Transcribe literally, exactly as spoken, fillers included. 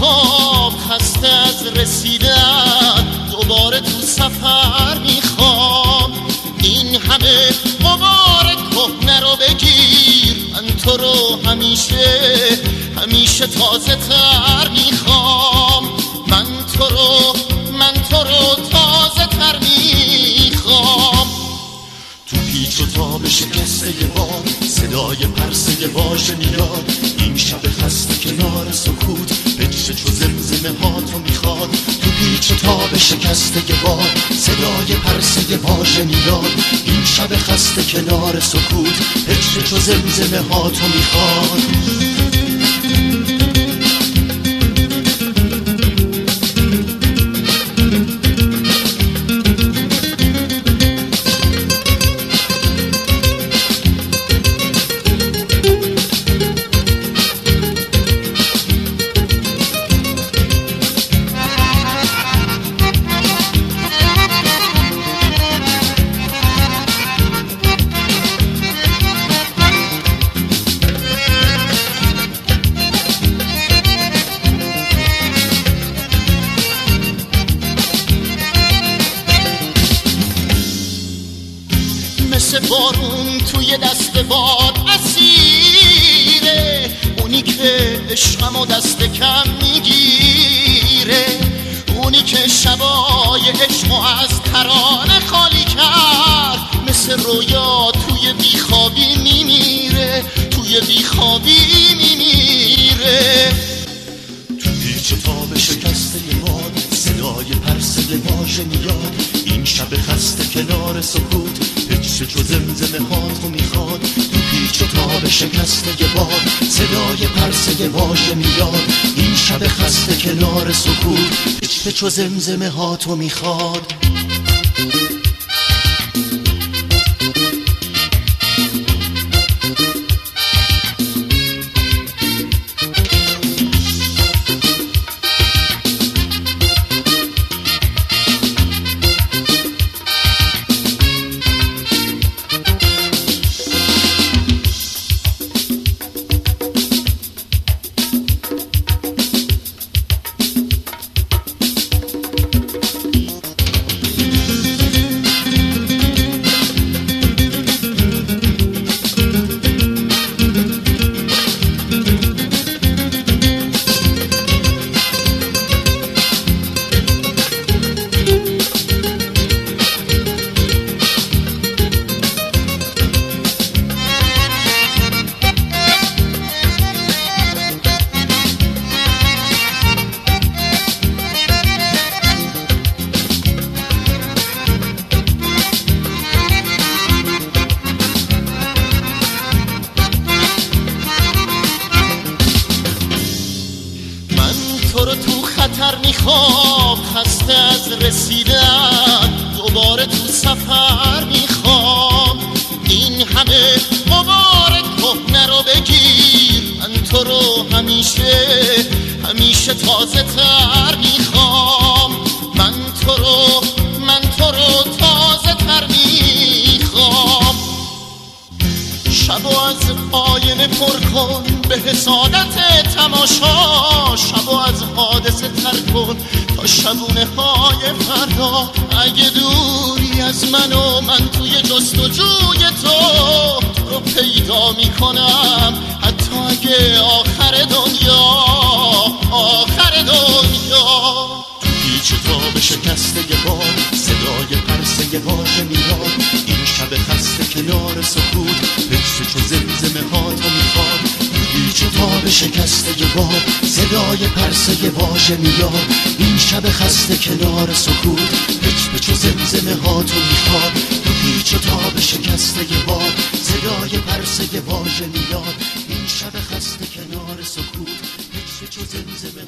میخوام، خسته از رسیدن دوباره تو سفر میخوام. این همه غبار کهنه رو بگیر، من تو رو همیشه همیشه تازه تر میخوام. من تو رو من تو رو تازه تر میخوام. تو پیچ و تاب شکسته باد صدای پرسه واژه میاد. این شب خسته کنار سکوت پچه چو زمزمه ها تو میخواد. تو پیچ و تاب شکسته باد صدای پرسه واژه میاد. این شب خسته کنار سکوت پچه چو زمزمه ها تو میخواد. مثل بارون توی دست باد اسیره، اونی که عشقمو دست کم میگیره. اونی که شبای عشقو از ترانه خالی کرد، مثل رویا توی بیخوابی میمیره، توی بیخوابی میمیره. تو پیچ و تاب شکسته باد صدای پرسه واژه میاد. این شب خسته کنار سکوت پچه چو زمزمه ها تو میخواد. تو پیچ و تاب شکسته باد صدای پرسه واژه میاد. این شب خسته کنار سکوت پچه چو زمزمه ها تو میخواد. تو رو تو خطر میخوام، خسته از رسیدن دوباره تو سفر میخوام. این همه غبار کهنه رو بگیر، من تو رو همیشه همیشه تازه تر میخوام. من تو رو من تو رو تازه تر میخوام. شبو از آینه پر کن به حسادت تماشا. شبو از حادثه تر کن تا شبونه های فردا. اگه دوری از من و من توی جستجوی تو تو رو پیدا میکنم، حتی اگه آخر دنیا آخر دنیا. تو پیچ و تاب شکسته باد صدای پرسه واژه میاد. این شب خسته کنار سکوت پچه چو زمزمه ها تو میخواد. پیچ و تاب شکسته باد صدای پرسه واژه میاد. این شب خسته کنار سکوت پچ پچ و زمزمه ها تو میخواد. تو پیچ و تاب شکسته باد صدای پرسه واژه میاد. این شب خسته کنار سکوت پچ پچ و زمزمه